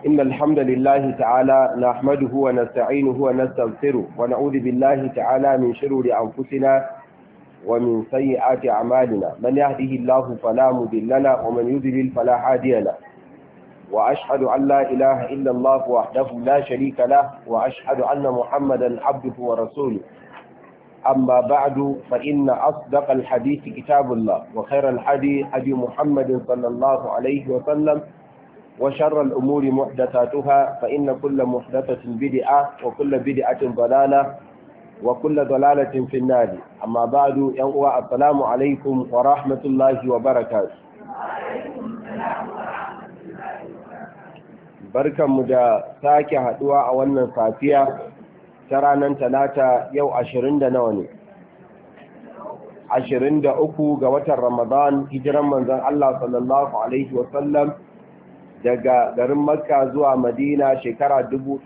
إن الحمد لله تعالى نحمده ونستعينه ونستغفره ونعوذ بالله تعالى من شرور أنفسنا ومن سيئات أعمالنا من يهده الله فلا مضل له ومن يضلل فلا هادي له وأشهد أن لا إله إلا الله وحده لا شريك له وأشهد أن محمدا عبده ورسوله أما بعد فإن أصدق الحديث كتاب الله وخير الحديث هدي محمد صلى الله عليه وسلم وشر الأمور محدثاتها فإن كل محدثة بدعة وكل بدعة ضلالة وكل ضلالة في النار أما بعد ينقوى السلام عليكم ورحمة الله وبركاته barkanmu da sake haduwa a wannan safiya ta ranar talata yau 20 da nawa ne 23 ga watan Ramadan hijiran manzon Allah sallallahu alaihi wasallam daga garin Makka zuwa Madina shekara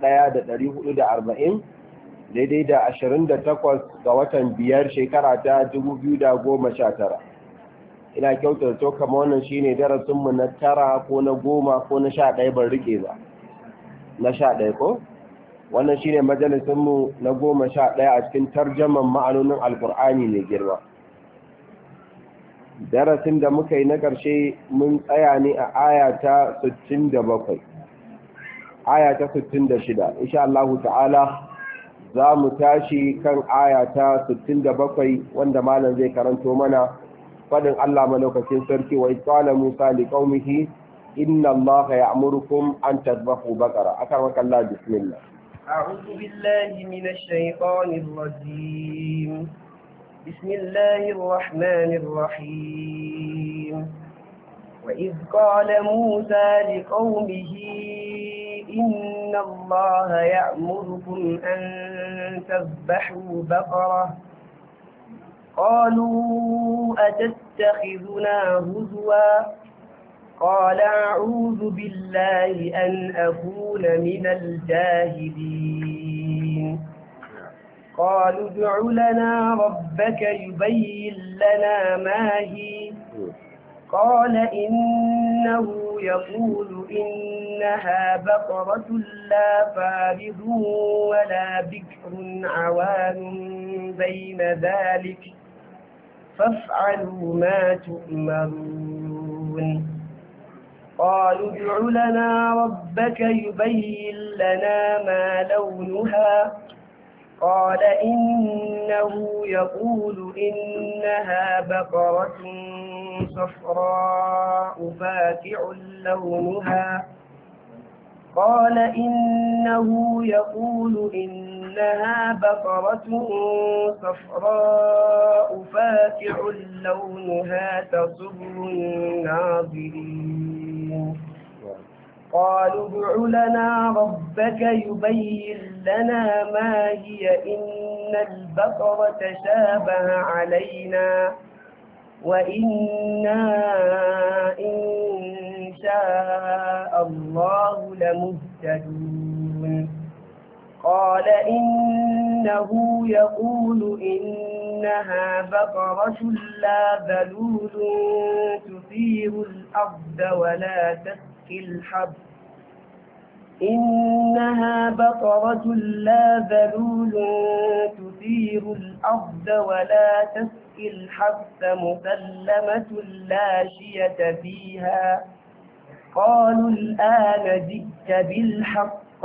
1440 daidai da 28 ga watan biyar shekara ta 2019 ina kyautar to kamar wannan shine darasinmu na 9 ko na 10 ko na 11 ban rike ba na 11 ko wannan shine majalisinmu na 11 a cikin tarjaman ma'anonin alkur'ani mai girma darasin da muka yi na ƙarshe mun tsaya ne a aya ta 67 aya ta 66 insha Allah ta'ala za mu tashi kan aya ta 67 wanda malam zai karanto mana fadin Allah malaukakin sarki wa qala Musa liqaumihi inna Allaha ya'murukum an tadhbahu baqara akan Allah bismillah a'udhu billahi minash shaitanir rajim bismillahir rahmanir rahim wa idh qala Musa liqaumihi inna Allaha ya'murukum an tadhbahu baqara قالوا أتتخذنا هزوا قال أعوذ بالله أن أكون من الجاهلين قالوا ادع لنا ربك يبين لنا ما هي قال إنه يقول إنها بقرة لا فارض ولا بكر عوان بين ذلك فافعلوا ما تؤمرون قالوا ادع لنا ربك يبين لنا ما لونها قال إنه يقول إنها بقرة صفراء فاقع لونها قال إنه يقول إنها بقرة صفراء فاقع لونها تسر الناظرين قالوا ادع لنا ربك يبين لنا ما هي إن البقرة شابه علينا وإنا إن شاء الله لمهتدون قال إنه يقول إنها بقرة لا ذلول تثير الأرض ولا تسقي الحرث إنها بقرة لا ذلول تثير الأرض ولا تسقي الحرث مسلمة لا شية فيها قالوا الآن جئت بالحق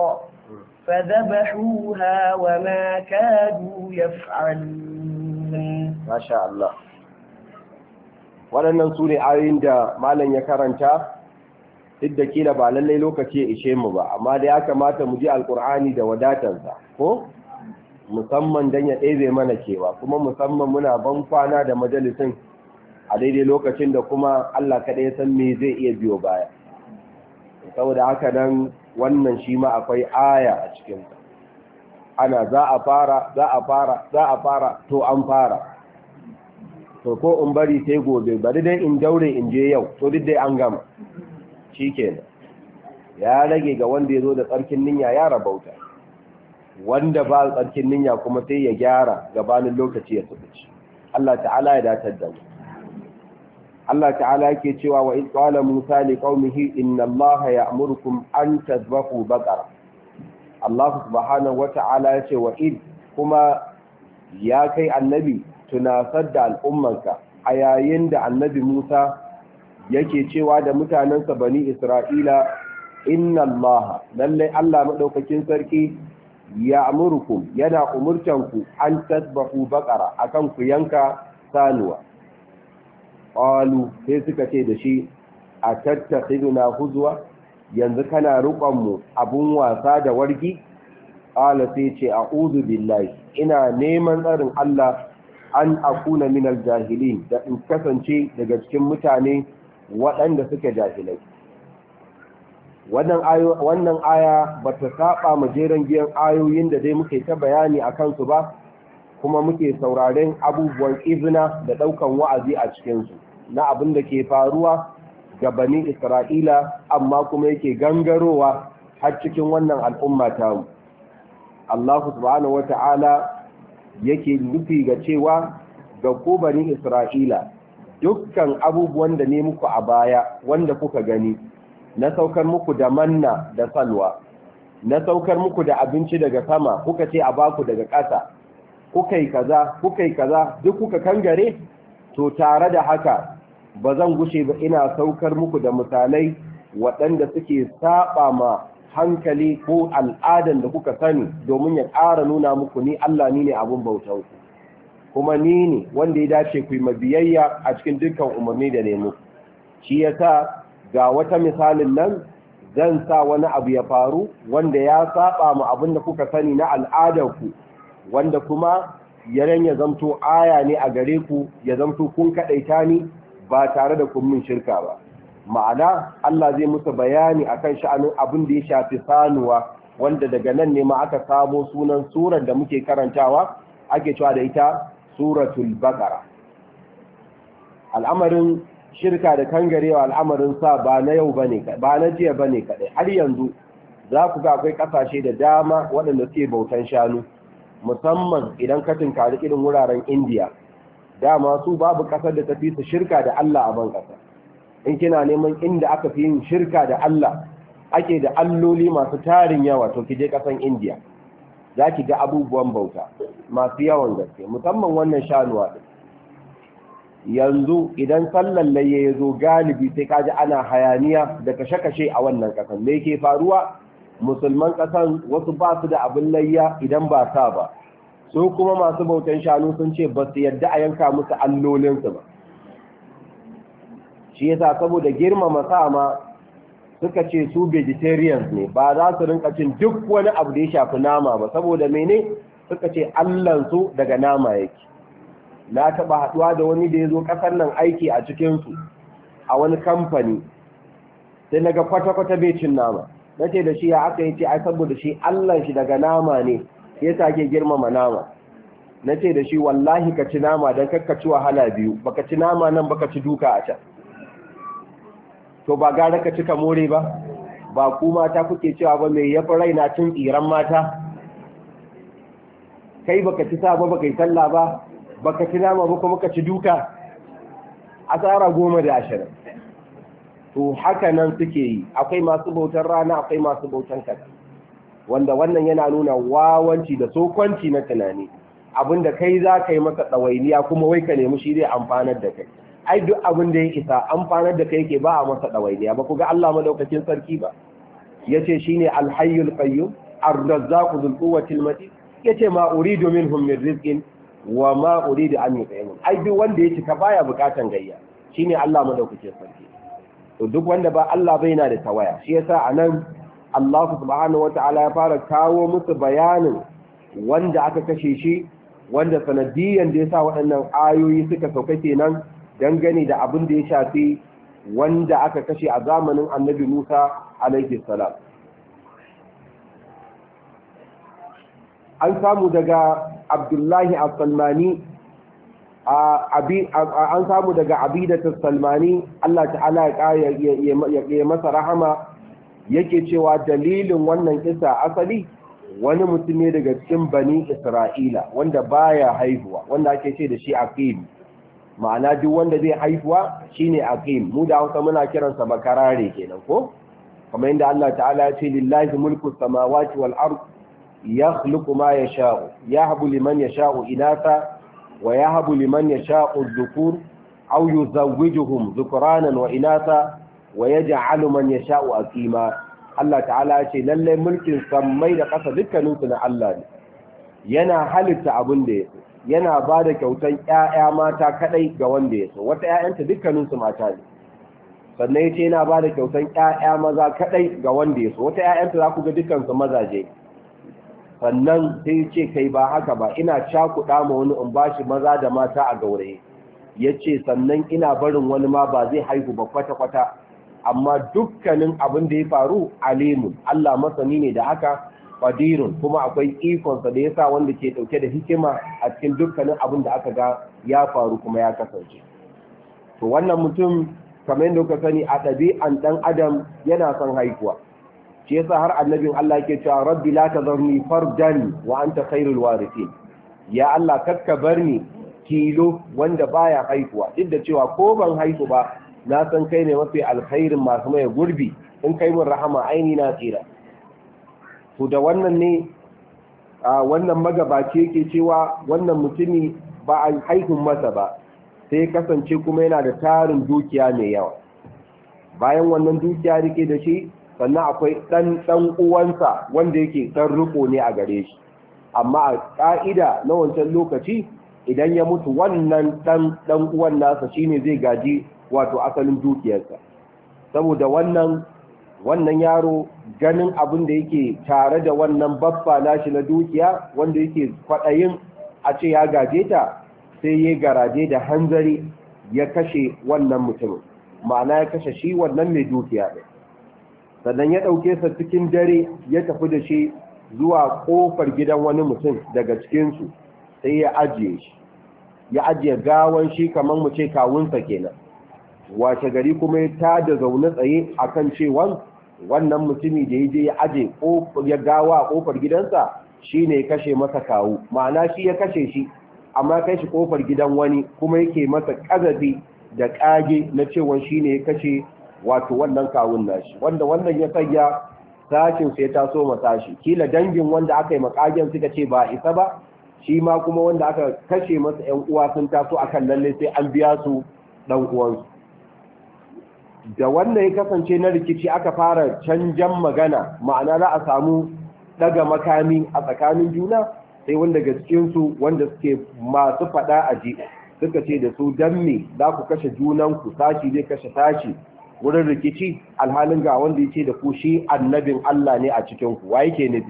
فذبحوها وما كادوا يفعلون ما شاء الله waɗannan su ne ayoyin da malam ya karanta duk da kila ba lallai lokaci ya ishe mu ba amma da ya kamata mu ji alkur'ani da wadatarsa ko musamman dan ya ɗebe mana kewa kuma musamman muna ban kwana da majalisin a daidai lokacin da kuma Allah kaɗai ya san me zai iya biyo baya saboda haka nan wannan shi ma akwai aya a cikinsa ana za a fara to an fara to ko in bari sai gobe bari dai in daure in je yau to duk dai an gama shikenan ya rage ga wanda ya zo da tsarkin niyya ya rabauta wanda ba tsarkin niyya kuma sai ya gyara gabanin lokaci ya tsubuci Allah ta'ala ya datar da mu Allah ta'ala yake cewa wa id qala Musa li qaumihi inna Allaha ya'murukum an tadhbahu baqara. Allah subhanahu wata'ala yace wa id, kuma ya kai annabi tunasar da al'ummanka a yayin da annabi Musa yake cewa da mutanensa bani Isra'ila, inna Allaha, lallai Allah madaukakin sarki ya'murukum, yana umurtanku an tadhbahu baqara, akan ku yanka sanuwa. Qalu, sai suka ce da shi, a tattakhiduna huzwa, yanzu kana rukon mu abun wasa da wargi? Qala, sai ce a'udhu billahi, ina neman tsarin Allah an akuna minal jahilin, da in kasance daga cikin mutane waɗanda suke jahilai. Wannan aya ba ta saba ma jeren giyan ayoyin da dai muke ta bayani a kansu ba, kuma muke sauraren abubuwan izina da ɗaukan wa'azi a cikinsu na abin da ke faruwa ga bani Isra'ila, amma kuma yake gangarowa har cikin wannan al'umma ta. Allah subhanahu wata'ala yake nufi ga cewa ga ku bani Isra'ila, dukkan abubuwan da ne muku a baya wanda kuka gani, na saukar muku da manna da salwa, na saukar muku da abinci daga sama, kuka ce a baku daga ƙasa, kuka yi kaza, duk kuka kangare, to tare da haka ba zan gushe ba ina saukar muku da misalai waɗanda suke saba ma hankali ko al'adan da kuka sani, domin ya ƙara nuna muku ni Allah ni ne abun bautanku, kuma ni ne wanda ya dace ku yi mabiyayya a cikin dukkan umarni da nemo. Shi yasa ga wata misalin nan zan sa wani abu ya faru wanda ya saba ma abin da kuka sani na al'adarku, wanda kuma yaren ya zamto aya ne a gare ku, ya zamto kun kaɗaita ni ba tare da kun min shirka ba. Ma'ana Allah zai musu bayani akan sha'anin abin da ya shafi sanuwa, wanda daga nan ne ma aka samo sunan surar da muke karantawa ake cewa da ita suratul baqara. Al'amarin shirka da kangarewa al'amarin sa ba na yau bane, ba na jiya bane kadai. Har yanzu za ku ga akwai kasashe da dama waɗanda suke bautan shanu, musamman idan ka tinkari irin wuraren India. Dama su babu kasar da ta fi su shirka da Allah a ban kasa. In kina neman inda aka fi yin shirka da Allah, ake da alloli masu tarin yawa, to ki je kasan India. Za ki ga abubuwan bauta masu yawan gaske, musamman wannan shanuwa din. Yanzu idan sallan layya ya zo, galibi sai kaji ana hayaniya da kashe-kashe a wannan kasan. Me ke faruwa? Musulman kasan wasu ba su da abin layya idan ba sa ba, su kuma masu bautan shanu sun ce ba su yadda a yanka musu allolinsu ba. Shi yasa saboda girmama sa ma suka ce su vegetarians ne, ba za su rinka cin duk wani abu da ya shafi nama ba. Saboda mene? Suka ce allansu daga nama yake. Na taɓa haɗuwa da wani da ya zo ƙasar nan aiki a cikinsu a wani kamfani, sai na ga kwata-kwata bai cin nama. Na ce da shi ya aka yi ce ai saboda shi allan shi daga nama ne, ya sake girmama nama. Na ce da shi wallahi ka ci nama don kakka ci wahala biyu, baka ci nama nan baka ci duka a can. To ba gara ka ci ka more ba? Ba ku mata kuke cewa ba mai yafi raina cin tsiran mata? Kai baka ci sa ba, baka yi sallah ba, baka ci nama ba kuma ka ci duka, asara 10 da 20. To haka nan suke yi, akwai masu bautar rana, akwai masu bautar kaza, wanda wannan yana nuna wawanci da sokwanci na tunani. Abinda kai za ka yi masa ɗawainiya kuma wai ka nemi shi zai amfanar da kai. Ai duk abin da ya isa amfanar da kai yake, ba a masa ɗawainiya ba. Ku ga Allah madaukakin sarki ba yace shine al-hayyul qayyum ar-razzaqu dhul quwwatil matin, yace ma uridu minhum min rizqin wa ma uridu an yut'imun. Ai duk wanda ya cika baya bukatan gayya, shine Allah madaukakin sarki. To duk wanda ba Allah bai na da tawaya. Shi yasa anan Allah subhanahu wataala ya fara kawo musu bayanin wanda aka kashe shi, wanda sanadiyan da yasa waɗannan ayoyi suka sauka kenan dangane da abin da ya shafi wanda aka kashe a zamanin Annabi Musa alaihi salam. An samu daga Abdullahi al-Salmani an samu daga Abidatu al-Salmani, Allah ta'ala ya masa rahama, yake cewa dalilin wannan kisa asali wani mutum ne daga cikin bani Isra'ila wanda baya haihuwa, wanda ake ce da shi Aqil. ma'ana duk wanda zai haifuwa shine aqim. mu da Hausa muna kiransa bakarare kenan ko kamar inda Allah ta'ala ya ce lillahi mulku samawati wal ard yakhluqu ma yasha'u yahbu liman yasha'u inatha wa yahbu liman yasha'u dhukur aw yuzawwijuhum dhukranan wa inatha wa yaj'alu man yasha'u aqima. Allah ta'ala ya ce lalle mulkin sammai da ƙasa dukkaninsu na Allah ne, yana halitta abin da ya so, yana ba da kyautan ƴaƴa mata kadai ga wanda ya so, wata ƴaƴanta dukkaninsu mata ne. Sannan ya ce yana ba da kyautan ƴaƴa maza kadai ga wanda ya so, wata ƴaƴanta za ku ga dukkansu mazaje. Sannan sai ya ce kai ba haka ba, ina cakuɗa ma wani in bashi maza da mata a gauraye. Ya ce sannan ina barin wani ma ba zai haihu ba kwata-kwata, amma dukkanin abin da ya faru alimun, Allah masani ne da haka, qadirun kuma akwai ikonsa da yasa wanda ke dauke da hikima a cikin dukkanin abin da aka ga ya faru kuma ya kasance. To wannan mutum kamar yadda kuka sani a ɗabi'an ɗan adam yana son haihuwa, shi yasa har annabin Allah yake cewa rabbi la tadharni fardan wa anta khairul warithin, ya Allah kakka barni tilo wanda baya haihuwa, duk da cewa ko ban haihu ba na san kai ne mafi alkhairin masu mai gurbi, in kai mun rahama aini na tsira. To da wannan ne wannan magabaci yake cewa wannan mutumi ba a haihun masa ba, sai kasance kuma yana da tarin dukiya mai yawa. Bayan wannan dukiya rike da shi, sannan akwai ɗan uwansa wanda yake ɗan riko ne a gare shi, amma a ƙa'ida na wancan lokaci idan ya mutu wannan ɗan uwan nasa shine zai gaji wato asalin dukiyarsa. Saboda wannan yaro ganin abin da yake tare da wannan baffa nashi na dukiya wanda yake kwaɗayin a ce ya gaje ta, sai ya garaje da hanzari ya kashe wannan mutumin, ma'ana ya kashe shi wannan mai dukiya ɗin. Sannan ya ɗauke sa cikin dare ya tafi da shi zuwa ƙofar gidan wani mutum daga cikinsu, sai ya ajiye gawan shi kamar mu ce kawunsa kenan. Washe gari kuma ya tada zaune tsaye akan cewa wannan mutumi da ya je ya aje ya gawa a kofar gidansa shine ya kashe masa kawu, ma'ana shi ya kashe shi amma kai shi kofar gidan wani kuma yake masa kazafi da kage na cewa shine ya kashe wato wannan kawun nashi, wanda wannan ya sanya sashin sai ta so masa shi, kila dangin wanda aka yi makagen suka ce ba isa ba, shi ma kuma wanda aka kashe masa ƴan uwa sun taso akan lalle sai an biya su dan uwansu. Da wannan ya kasance na rikici aka fara canjan magana, ma'ana za a samu daga makami a tsakanin juna, sai wanda daga cikinsu wanda suke masu fada a ji suka ce da su dan me za ku kashe junanku, sashi zai kashe sashi wurin rikici, alhalin ga wanda ya ce da ku shi annabin Allah ne a cikinku, wa yake nufi?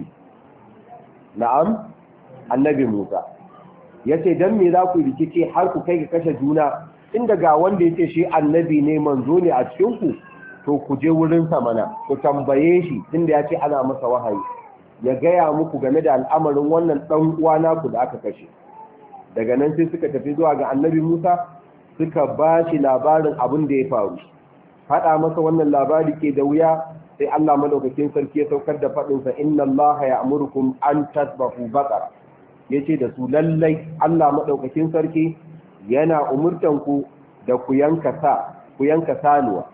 Na'am, annabi Musa ya ce dan me za ku rikici har ku kai ga kashe juna, inda ga wanda yake shi annabi ne manzo ne a cikinku, to ku je wurinsa mana ku tambaye shi, tunda ya ce ana masa wahayi ya gaya muku game da al'amarin wannan ɗan uwa naku da aka kashe. Daga nan sai suka tafi zuwa ga annabi Musa suka ba shi labarin abin da ya faru. Faɗa masa wannan labari ke da wuya, sai Allah madaukakin sarki ya saukar da faɗinsa inna Allah ya'murukum an tasbahu baqara, yace da su lallai Allah madaukakin sarki yana umurtanku da ku yanka sanuwa.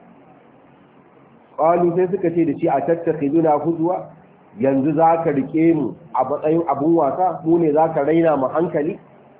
Qalu sai suka ce da shi a tattakhiduna huzwa, yanzu zaka rike mu a matsayin abun wasa, mu ne zaka raina mu hankali?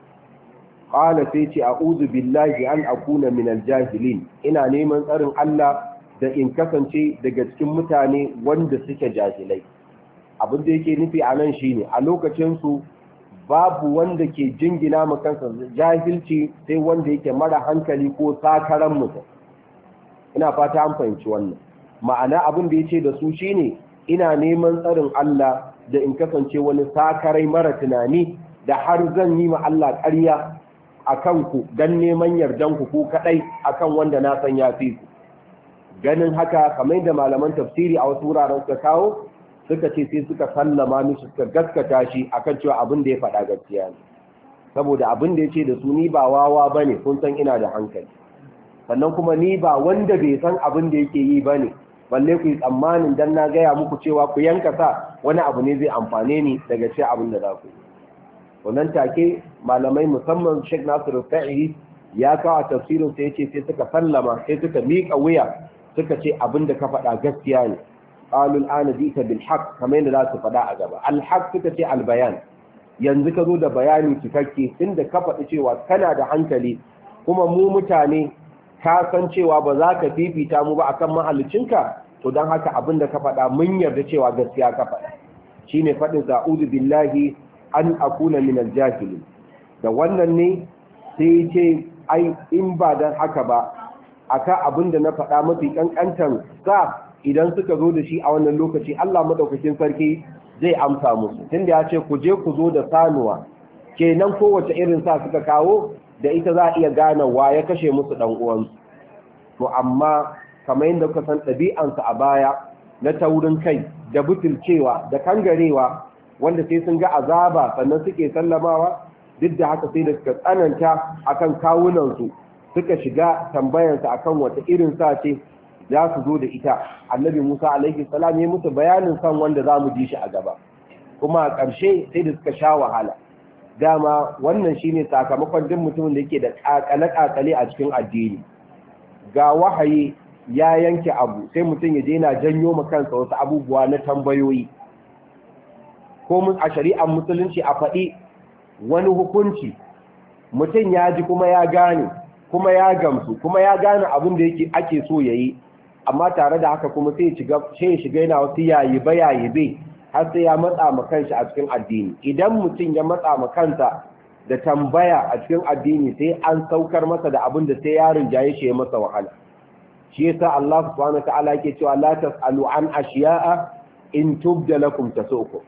Qala sai ce a'udhu billahi an akuna minal jahilin, ina neman tsarin Allah da in kasance daga cikin mutane wanda suke jahilai. Abin da yake nufi a nan shine a lokacin su babu wanda ke jingina ma kansa jahilci sai wanda yake mara hankali ko sakaran mutum. Ina fata an fahimci wannan. Ma'ana abin da yace da su shine ina neman tsarin Allah da in kasance wani sakarai mara tunani da har zan yi ma Allah ƙarya akan ku dan neman yardan ku kadai akan wanda na san ya fi ku. Ganin haka kamar da malaman tafsiri a wasu wuraren suka kawo, suka ce sai suka sallama mishi suka gaskata shi akan cewa abin da ya faɗa gaskiya ne, saboda abin da ya ce da su ni ba wawa ba ne, kun san ina da hankali, sannan kuma ni ba wanda bai san abin da yake yi ba ne, balle ku yi tsammanin dan na gaya muku cewa ku yanka sa wani abu ne zai amfane ni daga ce abin da za ku yi. Wannan take malamai musamman Sheikh Nasir Sa'idi ya kawo tafsirin sai yace sai suka sallama sai suka miƙa wuya suka ce abinda ka faɗa gaskiya ne qalu al'ana jita bil haqq kamar yadda za su faɗa a gaba al haqq suka ce al bayan yanzu ka zo da bayani cikakke inda ka faɗi cewa kana da hankali kuma mu mutane ka san cewa ba za ka fifita mu ba akan mahallicinka to don haka abinda ka faɗa mun yarda cewa gaskiya ka faɗa shine faɗin sa'udu billahi an akuna min al-jahilin da wannan ne sai ce ai in ba dan haka ba aka abinda na faɗa mafi kankantan sa idan suka zo da shi a wannan lokaci Allah madaukakin sarki zai amsa musu tunda ya ce ku je ku zo da sanuwa kenan kowace irin sa suka kawo da ita za a iya gane wa ya kashe musu dan uwansu to amma kamar yadda kuka san ɗabi'ansu a baya na taurin kai da butulcewa da kangarewa wanda sai sun ga azaba sannan suke sallamawa duk da haka sai da suka tsananta akan kawunansu suka shiga tambayansa akan wata irin sa ce za su zo da ita annabi Musa alaihi salam ya musu bayanin san wanda za mu ji shi a gaba kuma a ƙarshe sai da suka sha wahala dama wannan shine sakamakon duk mutumin da yake da kakale a cikin addini ga wahayi ya yanke abu sai mutum ya je yana janyo ma kansa wasu abubuwa na tambayoyi ko mun a shari'ar musulunci a faɗi wani hukunci mutum ya ji kuma ya gane kuma ya gamsu kuma ya gane abin da yake ake so yayi amma tare da haka kuma sai ya shiga yana wasu yayibe har sai ya matsa ma kanshi a cikin addini idan mutum ya matsa ma kansa da tambaya a cikin addini sai an saukar masa da abin da sai yaron jaye shi ya masa wahala shi yasa Allah subhanahu wataala yake cewa la tasalu an ashiya'a in tubda lakum tasukum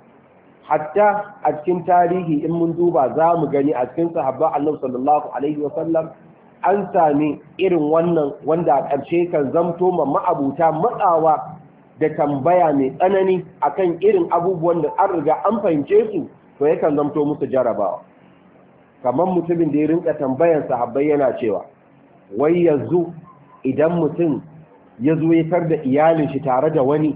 hatta a cikin tarihi in mun duba za mu gani a cikin sahabba Annabi sallallahu alaihi wasallam an sami irin wannan wanda a ƙarshe kan zamto ma ma'abuta matsawa da tambaya mai tsanani akan irin abubuwan da an riga an fahimce su to yakan zamto musu jarabawa kamar mutumin da ya rinka tambayan sahabbai yana cewa wai yanzu idan mutum ya zo ya tar da iyalin shi tare da wani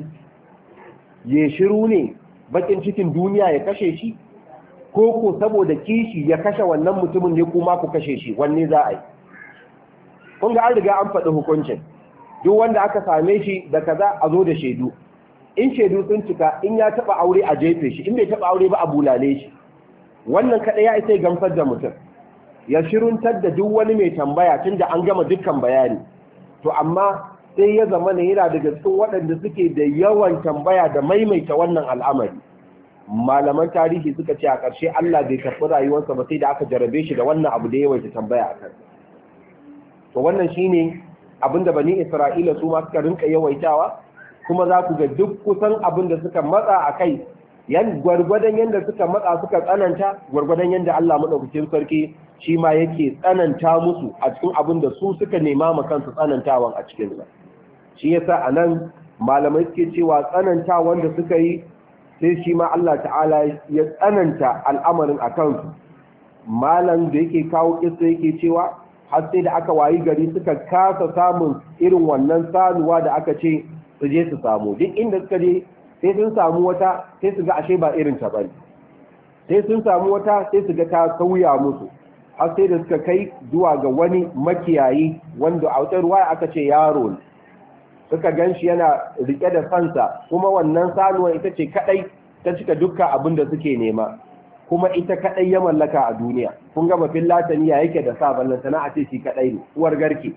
ya shiru ne bakin cikin duniya ya kashe shi ko ko saboda kishi ya kashe wannan mutumin ne kuma ku kashe shi wanne za a yi kun ga an riga an faɗi hukuncin duk wanda aka same shi da kaza a zo da shaidu in shaidu sun cika in ya taba aure a jefe shi in bai taba aure ba a bulale shi wannan kada ya isa gamsar da mutum ya shiruntar da duk wani mai tambaya tunda an gama dukkan bayani to amma sai ya zama ne yana daga cikin waɗanda suke da yawan tambaya da maimaita wannan al'amari malaman tarihi suka ce a ƙarshe Allah bai karɓi rayuwarsa ba sai da aka jarabe shi da wannan abu da yawaita tambaya a kan to wannan shine abinda bani Isra'ila su ma suka rinka yawaitawa kuma za ku ga duk kusan abinda suka matsa a kai gwargwadon yadda suka matsa suka tsananta gwargwadon yadda Allah madaukakin sarki shi ma yake tsananta musu a cikin abinda su suka nema ma kansu tsanantawan a cikin sa shi yasa anan malamai suke cewa tsanantawan da suka yi sai shi ma Allah ta'ala ya tsananta al'amarin a kansu malam da yake kawo kissa yake cewa har sai da aka wayi gari suka kasa samun irin wannan sanuwa da aka ce su je su samu duk inda suka je sai sun samu wata sai su ga ashe ba irin ta bane sai sun samu wata sai su ga ta sauya musu har sai da suka kai zuwa ga wani makiyayi wanda a wata ruwa aka ce yaro ne suka ganshi yana rike da sansa kuma wannan sanuwa ita ce kadai ta cika dukkan abin da suke nema kuma ita kadai ya mallaka a duniya kun ga mafin lataniya yake da sa ballan sana'a ce shi kadai ne uwar garke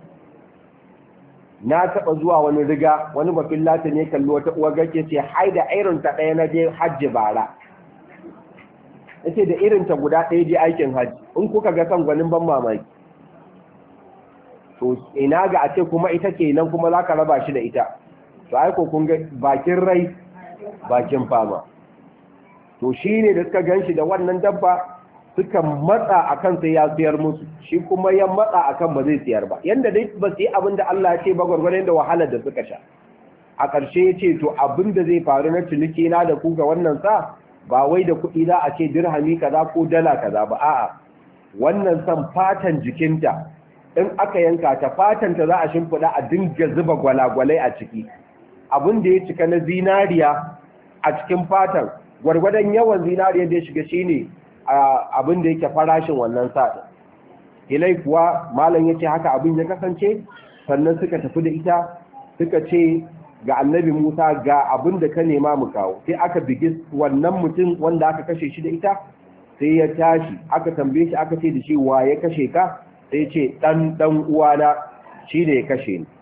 na taba zuwa wani riga wani mafin latani ya kalli wata uwar garke ce haida irin ta daya na je hajji bara yace da irin ta guda daya je aikin hajji in kuka ga san gwanin ban mamaki to ina ga a ce kuma ita kenan kuma zaka raba shi da ita to ai ko kun ga bakin rai bakin fama to shi ne da suka gan shi da wannan dabba suka matsa a kan sai ya siyar musu shi kuma ya matsa a kan ba zai siyar ba yadda dai ba su yi abin da Allah ya ce ba gwargwadon da wahalar da suka sha a ƙarshe ya ce to abin da zai faru na ciniki na da ku ga wannan sa ba wai da kuɗi za a ce dirhami kaza ko dala kaza ba a'a wannan san fatan jikinta in aka yanka ta fatan ta za a shimfiɗa a dinga zuba gwalagwalai a ciki abin da ya cika na zinariya a cikin fatan gwargwadon yawan zinariyar da ya shiga shi ne abin da yake farashin wannan sa'a ilai kuwa malam yace haka abin ya kasance. Sannan suka tafi da ita suka ce ga annabi Musa ga abin da ka nema mu kawo. Sai aka bigi wannan mutum wanda aka kashe shi da ita, sai ya tashi aka tambaye shi aka ce da shi wa ya kashe ka, sai ya ce dan uwana shi ne ya kashe ni.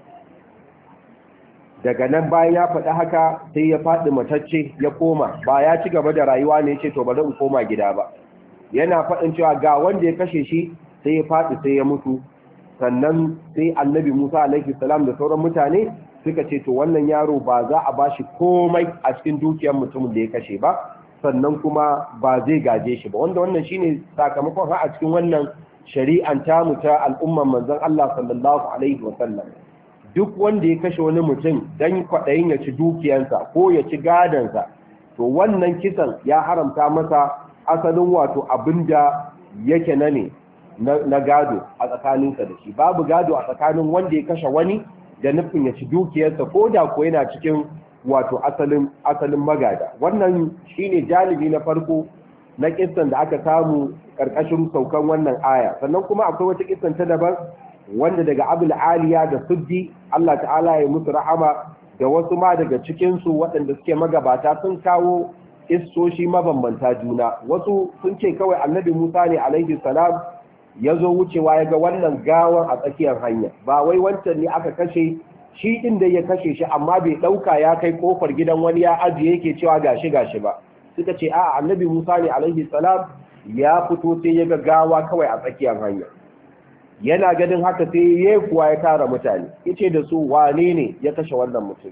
Daga nan bayan ya faɗi haka sai ya faɗi matacce ya koma, ba ya ci gaba da rayuwa ne ya ce to bari in koma gida ba. Yana faɗin cewa ga wanda ya kashe shi sai ya faɗi sai ya mutu. Sannan sai annabi Musa alaihi salam da sauran mutane suka ce to wannan yaro ba za a bashi komai a cikin dukiyar mutumin da ya kashe ba, sannan kuma ba zai gaje shi ba, wanda wannan shine sakamakon a cikin wannan shari'an tamu ta al'umman manzon Allah sallallahu alaihi wasallam. Duk wanda ya kashe wani mutum dan kwaɗayin ya ci dukiyarsa ko ya ci gadansa, to wannan kisan ya haramta masa asalin wato abinda yake na gado a tsakaninsa da shi. Babu gado a tsakanin wanda ya kashe wani da nufin ya ci dukiyarsa ko da ko yana cikin wato asalin magada. Wannan shine janibi na farko na kissan da aka samu karkashin saukan wannan aya. Sannan kuma akwai wata kissan ta daban wanda daga Abul Aliya da Suddi, Allah ta'ala ya musu rahama, da wasu ma daga cikin su waɗanda suke magabata sun kawo kissoshi mabambanta juna. Wasu sun ce kawai annabi Musa ne alaihi salam ya zo wucewa ya ga wannan gawan a tsakiyar hanya, ba wai wancan ne aka kashe shi din da ya kashe shi amma bai ɗauka ya kai kofar gidan wani ya ajiye yake cewa gashi ba. Suka ce a'a annabi Musa ne alaihi salam ya fito sai ya ga gawa kawai a tsakiyar hanya. Yana ganin haka sai ya kuwa ya tara mutane yace da su wane ne ya kashe wannan mutum.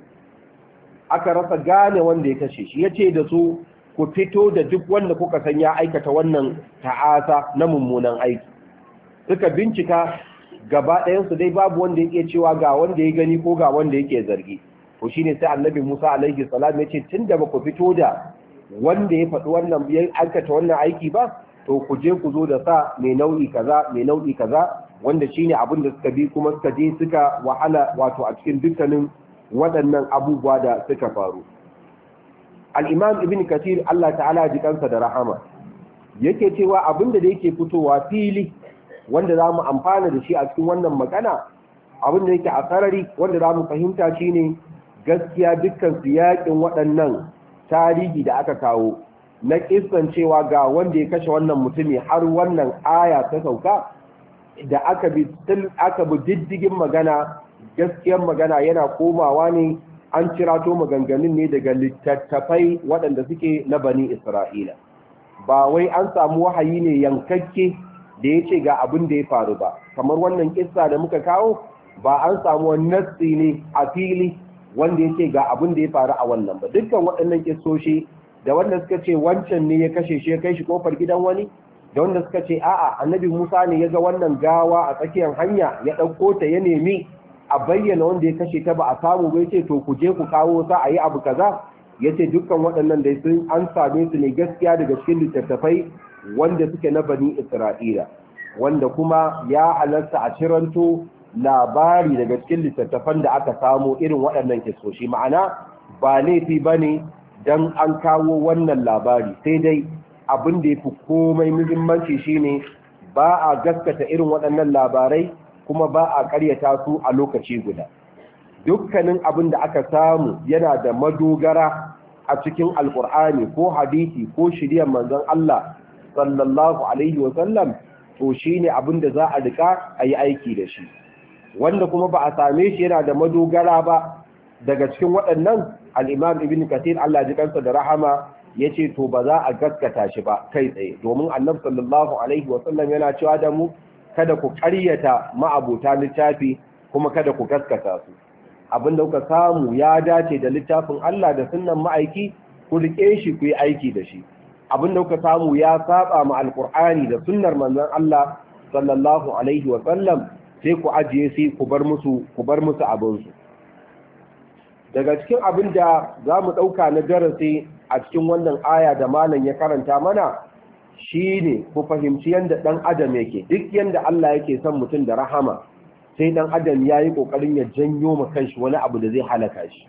Aka rasa gane wanda ya kashe shi. Yace da su ku fito da duk wanda kuka san ya aikata wannan ta'asa na mummunan aiki. Suka bincika gaba ɗayansu dai babu wanda yake cewa ga wanda ya gani ko ga wanda yake zargi. To shine sai annabi Musa alaihi salam ya ce tunda ba ku fito da wanda ya faɗi wannan ya aikata wannan aiki ba, to ku je ku zo da sa mai nau'i kaza wanda shine abin da suka bi kuma suka je suka wahala wato a cikin dukkanin waɗannan abubuwa da suka faru. Al-Imam Ibn Kathir Allah ta'ala ji kansa da rahama yake cewa abin da yake fitowa fili wanda za mu amfana da shi a cikin wannan magana, abin da yake a sarari wanda za mu fahimta shi ne gaskiya dukkan siyaƙin waɗannan tarihi da aka kawo na ƙisan cewa ga wanda ya kashe wannan mutumi har wannan aya ta sauka, da aka bi diddigin magana, gaskiyar magana yana komawa ne an cirato maganganun ne daga littattafai waɗanda suke na Bani Isra'ila. Ba wai an samu wahayi ne yankakke da ya ce ga abin da ya faru ba, kamar wannan kissa da muka kawo ba an samu wani nassi ne a fili wanda ya ce ga abin da ya faru a wannan ba. Dukkan waɗannan kissoshi da wanda suka ce wancan ne ya kashe shi ya kai shi kofar gidan wani, da wanda suka ce a'a annabi Musa ne ya ga wannan gawa a tsakiyar hanya ya ɗauko ta ya nemi a bayyana wanda ya kashe ta ba a samu ba, yace to ku je ku kawo sa a yi abu kaza. Yace dukkan waɗannan dai sun an same su ne gaskiya daga cikin littattafai wanda suke na Bani Isra'ila, wanda kuma ya halarta a ciranto labari daga cikin littattafan da aka samu irin waɗannan kisoshi. Ma'ana ba laifi bane dan an kawo wannan labari, sai dai abin da yafi komai muhimmanci shine ba a gaskata irin waɗannan labarai kuma ba a ƙaryata su a lokaci guda. Dukkanin abin da aka samu yana da madogara a cikin Alƙur'ani ko hadisi ko shiriyar manzon Allah sallallahu alaihi wasallam, to shine abin da za a rika a yi aiki da shi. Wanda kuma ba a same shi yana da madogara ba daga cikin waɗannan, al-Imam Ibn Kathir Allah ji kansa da rahama yace to ba za a gaskata shi ba kai tsaye, domin Annabi sallallahu alaihi wasallam yana cewa da mu kada ku ƙaryata ma'abuta littafi kuma kada ku gaskata su. Abinda kuka samu ya dace da littafin Allah da sunnan ma'aiki, ku rike shi ku yi aiki da shi. Abinda kuka samu ya saba ma alqur'ani da sunnar manzon Allah sallallahu alaihi wasallam, sai ku ajiye sai ku bar musu abin su. Daga cikin abin da za mu ɗauka na darasi a cikin wannan aya da malam ya karanta mana shi ne ku fahimci yadda ɗan adam yake. Duk yadda Allah yake son mutum da rahama, sai ɗan adam ya yi ƙoƙarin ya janyo ma kanshi wani abu da zai halaka shi.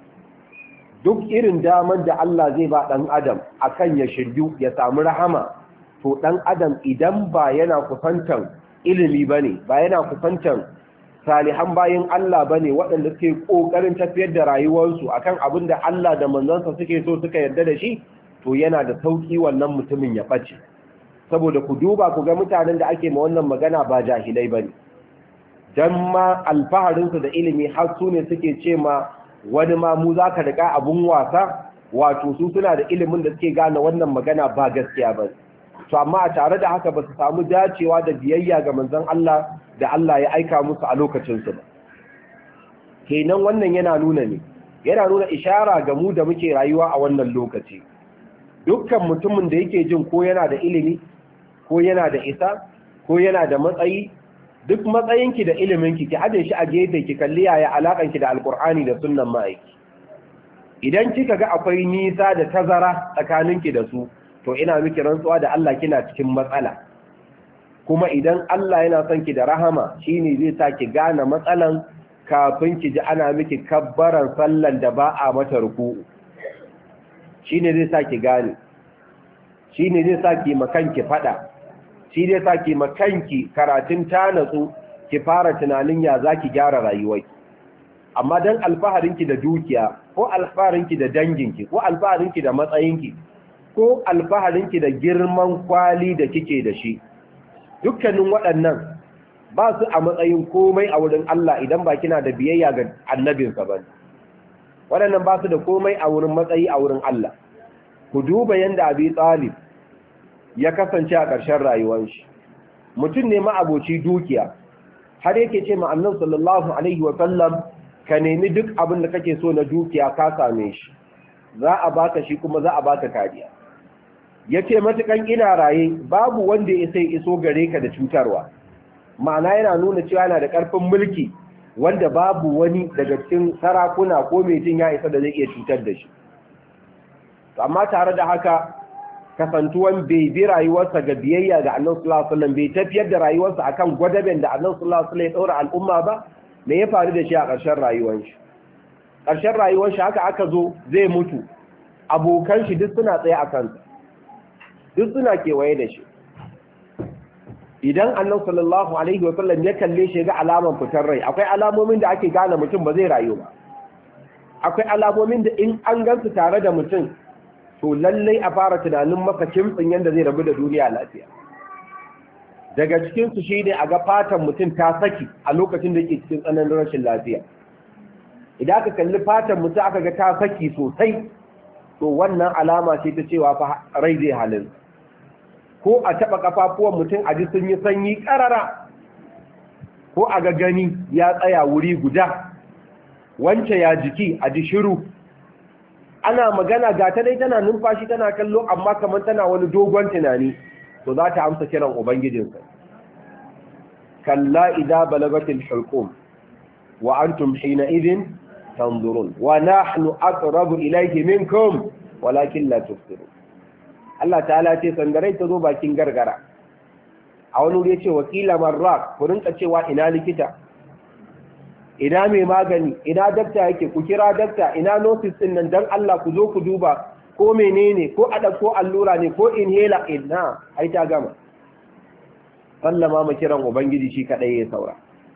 Duk irin damar da Allah zai ba ɗan adam akan ya shiryu ya samu rahama, to ɗan adam idan ba yana kusantan ilimi bane, ba yana kusantan salihan bayin Allah bane waɗanda suke kokarin tafiyar da rayuwarsu akan abin da Allah da manzansa suke so suka yarda da shi, to yana da sauki wannan mutumin ya bace. Saboda ku duba ku ga mutanen da ake ma wannan magana ba jahilai bane, dan ma alfaharinsu da ilimi har su ne suke ce ma wani ma mu zaka rika abun wasa, wato su suna da ilimin da suke gane wannan magana ba gaskiya ba. To amma a tare da haka ba su samu dacewa da biyayya ga manzon Allah da Allah ya aika musu a lokacin su ba. Kenan wannan yana nuna ne, yana nuna ishara ga mu da muke rayuwa a wannan lokaci. Dukkan mutumin da yake jin ko yana da ilimi, ko yana da isa, ko yana da matsayi, duk matsayinki da iliminki ki aje shi a gefe ki kalli yaya alakanki da alkur'ani da sunnan ma'aiki. Idan kika ga akwai nisa da tazara tsakaninki da su, to ina miki rantsuwa da Allah kina cikin matsala. Kuma idan Allah yana son ki da rahama, shine zai sa ki gane matsalan kafin ki ji ana miki kabbaran sallan da ba a mata ruku'u. Shine zai sa ki gane. Shine zai sa ki makanki fada. Shi zai sa ki makanki karatun tanatsu ki fara tunanin ya zaki gyara rayuwarki. Amma dan alfaharinki da dukiya, ko alfaharinki da danginki, ko alfaharinki da matsayinki, ko alfaharinki da girman kwali da kike da shi, dukkanin waɗannan ba su a matsayin komai a wurin Allah idan ba kina da biyayya ga annabinsa ba. Waɗannan ba su da komai a wurin matsayi a wurin Allah. Ku duba yanda Abi Talib ya kasance a ƙarshen rayuwar shi. Mutum ne ma'aboci dukiya, har yake ce ma Annabi sallallahu alaihi wa sallam, ka nemi duk abin da kake so na dukiya ka same shi, za a baka shi kuma za a baka kariya. Yace matukan ina raye babu wanda ya sai iso gare ka da cutarwa. Ma'ana yana nuna cewa yana da ƙarfin mulki wanda babu wani daga cikin sarakuna ko mai jin ya isa da zai iya cutar da shi. Amma tare da haka, kasantuwan bai bi rayuwarsa ga biyayya ga Annabi sallallahu alaihi wasallam, bai tafiyar da rayuwarsa akan gwadaben da Annabi sallallahu alaihi wasallam ya daura al'umma ba, me ya faru da shi a ƙarshen rayuwar shi? Ƙarshen rayuwar shi haka aka zo zai mutu, abokan shi duk suna tsaye a kansa, duk suna kewaye da shi. Idan Annabi sallallahu alaihi wasallam ya kalle shi ga alaman fitar rai, akwai alamomin da ake gane mutum ba zai rayu ba. Akwai alamomin da in an gansu tare da mutum, to lallai a fara tunanin maka kimtsin yadda zai rabu da duniya lafiya. Daga cikinsu shi ne a ga fatan mutum ta saki a lokacin da ke cikin tsananin rashin lafiya. Idan aka kalli fatan mutum aka ga ta saki sosai, to wannan alama ce ta cewa fa rai zai halin. Ko a taɓa ƙafafuwan mutum a ji sun yi sanyi ƙarara, ko a ga gani ya tsaya wuri guda, wance ya jiki a ji shiru. Ana magana ga ta dai tana numfashi tana kallo, amma kamar tana wani dogon tunani, to za ta amsa kiran ubangijinsa. Kalla idza balagatil hulqum wa antum hina idhin tanzurun wa nahnu aqrabu ilayhi minkum walakin la tubsirun. Allah ta'ala ce sangarai ta zo bakin gargara. A wani wuri yace wakila marra, ku rinka cewa ina likita, ina mai magani, ina dakta yake, ku kira dakta, ina notice din nan dan Allah ku zo ku duba ko menene, ko a ko allura ne, ko inhaler, ina ai ta gama. Sallama mu kiran ubangiji shi kadai ya saura.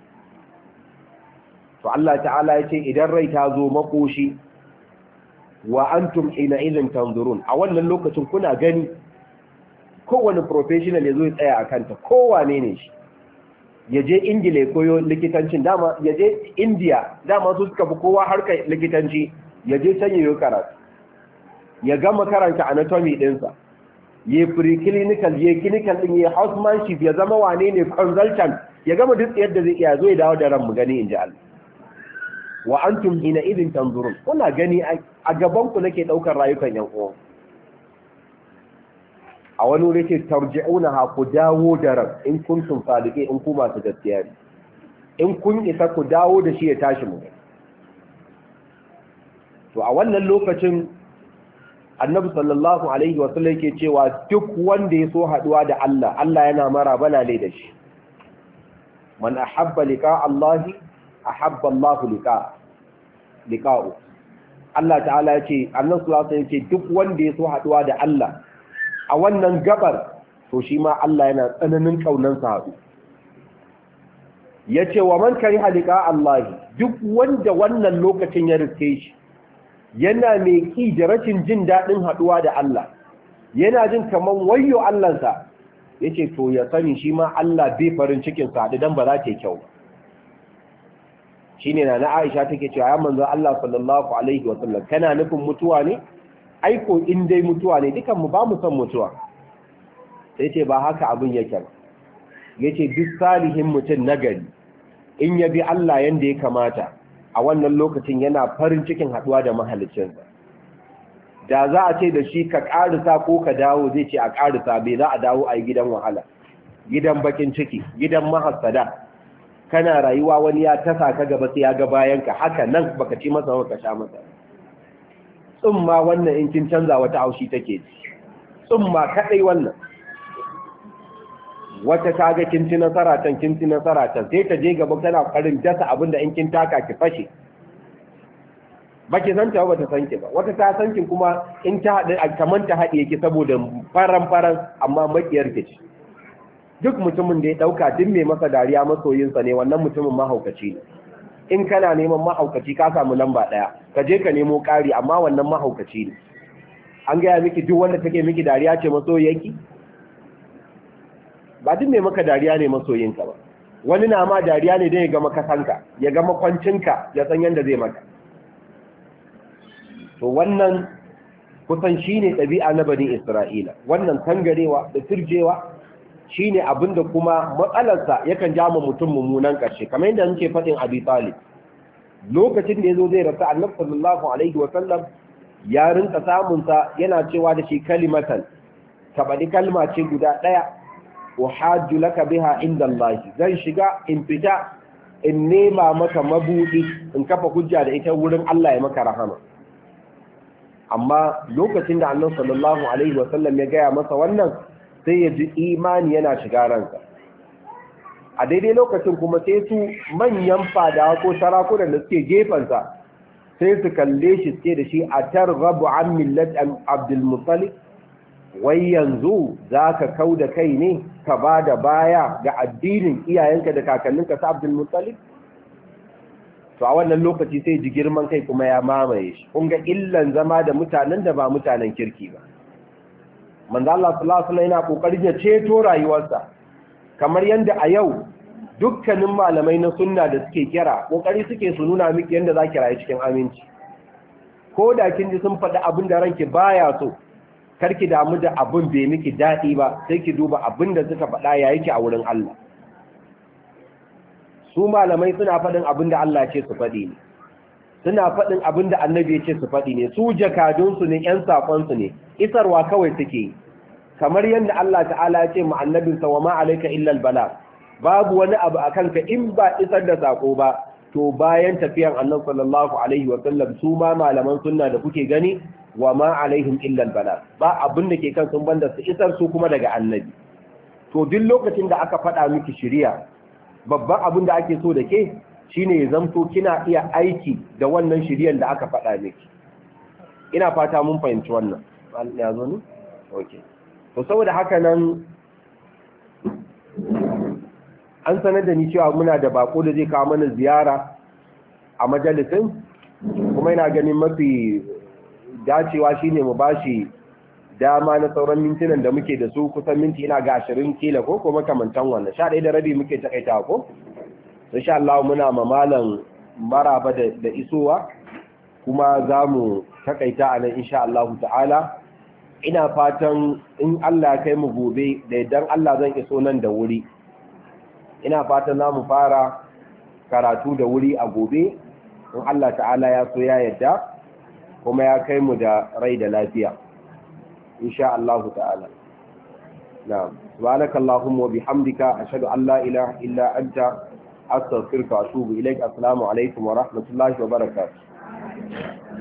To Allah ta'ala ya ce idan rai ta zo makoshi, wa antum ina idhin tanzurun, a wannan lokacin kuna gani kowane professional ya zo ya tsaya a kanta, kowane ne shi, ya je Ingila ya koyo likitancin, dama ya je India, dama su suka fi kowa harkar likitanci, ya je can yayo karatu, ya gama karanta anatomy ɗinsa, ya pre-clinical, ya clinical ɗin, ya housemanship, ya zama wane ne consultant, ya gama duk yadda zai iya zo ya dawo da ran mu gani, in ji Allah. Wa antum hina idin tanzurun, kuna gani a gaban ku nake daukar rayukan yan uwan. A wani wuri ce tarji'una ha, ku dawo da ran in kuntum sadiqin, in ku masu gaskiya ne, in kun isa ku dawo da shi ya tashi mu. To a wannan lokacin Annabi sallallahu alaihi wa sallam yake cewa duk wanda ya so haduwa da Allah, Allah yana maraba ne da shi. Man ahabba liqa Allah ahabba Allah liqa'u. Allah ta'ala yace, Annabi sallallahu alaihi wasallam yace duk wanda ya so haduwa da Allah a wannan gabar, to shi ma Allah yana tsananin kaunan sa haɗu. yace wa man kariha liqa Allah duk wanda wannan lokacin ya riske shi yana mai ki da rashin jin dadin haduwa da Allah yana jin kaman wayyo Allahnsa yace to ya sani shi ma Allah bai farin cikin sa dan ba za ta yi kyau shine na Aisha take cewa ya manzo Allah sallallahu alaihi wa sallam kana nufin mutuwa ne aiko in dai mutuwa ne dukan mu ba mu son mutuwa sai ce ba haka abin yake ba yace duk salihin mutum nagari in ya bi Allah yanda ya kamata a wannan lokacin yana farin cikin haduwa da mahaliccinsa da za a ce da shi ka ƙarisa ko ka dawo zai ce a ƙarisa bai za a dawo a yi gidan wahala gidan bakin ciki gidan mahassada kana rayuwa wani ya tasa ka gaba sai ya ga bayanka haka nan baka ci masa ba ka sha masa tsumma wannan in kin canza wata haushi take ci tsumma kadai wannan wata kaga kin ci nasara can kin ci nasara can sai ta je gaba tana karin dasa abinda in kin taka ki fashe baki san ta ba ta san ki ba wata ta san ki kuma in ta hade kaman ta hade ki saboda faran amma makiyar ki ce duk mutumin da ya dauka duk mai masa dariya masoyinsa ne wannan mutumin mahaukaci ne in kana neman mahaukaci ka samu lamba daya ka je ka nemo kari amma wannan mahaukaci ne an gaya miki duk wanda take miki dariya ce masoyinki ba duk mai maka dariya ne masoyinka ba wani na ma dariya ne dan ya ga makasanka ya ga makwancinka ya san yanda zai maka to wannan kusan shine ɗabi'a na bani Isra'ila wannan tangarewa da turjewa shine abinda kuma matsalarsa yakan ja mutum mummunan ƙarshe kamar yadda muke faɗin Abi Talib lokacin da yazo zai rasa Annabi sallallahu alaihi wa sallam ya rinka samun sa yana cewa da shi kalimatan ka badi kalma ce guda daya uhajju laka biha inda Allah zan shiga in fita in nema maka mabudi in kafa hujja da ita wurin Allah ya maka rahama amma lokacin da Annabi sallallahu alaihi wa sallam ya gaya masa wannan sai ya ji imani yana shiga ransa a daidai lokacin kuma sai su manyan fadawa ko sarakunan da suke gefensa sai su kalle shi suke da shi a targhabu an millat Abdul Muttalib wai yanzu zaka kauda kai ne ka bada baya ga addinin iyayenka da kakanninka sa Abdul Muttalib to a wannan lokaci sai ji girman kai kuma ya mamaye shi kun ga illan zama da mutanen da ba mutanen kirki ba manzo Allah sallallahu alaihi wasallam yana kokarin ya ceto rayuwarsa kamar yanda a yau dukkanin malamai na sunna da suke kira kokari suke su nuna miki yanda zaki rayu cikin aminci ko da kin ji sun faɗi abin da ranki baya so karki damu da abin bai miki dadi ba sai ki duba abin da suka faɗa ya yake a wurin Allah su malamai suna faɗin abin da Allah ya ce su faɗi ne suna faɗin abin da annabi ya ce su faɗi ne su jakadunsu ne ƴan saƙonsu ne isarwa kawai suke kamar yadda Allah ta'ala ya ce mu annabinsa wa ma alayka illa albala babu wani abu akan ka in ba isar da sako ba to bayan tafiyan annabi sallallahu alaihi wa sallam su ma malaman sunna da kuke gani wa ma alaihim illa albala ba abin da ke kan sun banda su isar su kuma daga annabi to duk lokacin da aka faɗa miki shari'a babban abin da ake so da ke shine ya zamto kina iya aiki da wannan shiriyar da aka faɗa miki ina fata mun fahimci wannan ya zo ne okay to saboda haka nan an sanar da ni cewa muna da bako da zai kawo mana ziyara a majalisin kuma ina ganin mafi dacewa shine mu bashi dama na sauran mintunan da muke da su kusan minti ina ga 20 kila ko kuma kamantan wannan 11 da rabi muke takaita ko insha Allah muna mamalan maraba da isowa kuma zamu takaita anan insha Allah ta'ala ina fatan in Allah ya kai mu gobe da idan Allah zan iso nan da wuri ina fatan zamu fara karatu da wuri a gobe in Allah ta'ala ya so ya yarda kuma ya kai mu da rai da lafiya insha Allah ta'ala na'am subhanakallahumma wa bihamdika ashhadu an la ilaha illa anta أستغفرك وأتوب إليك السلام عليكم ورحمة الله وبركاته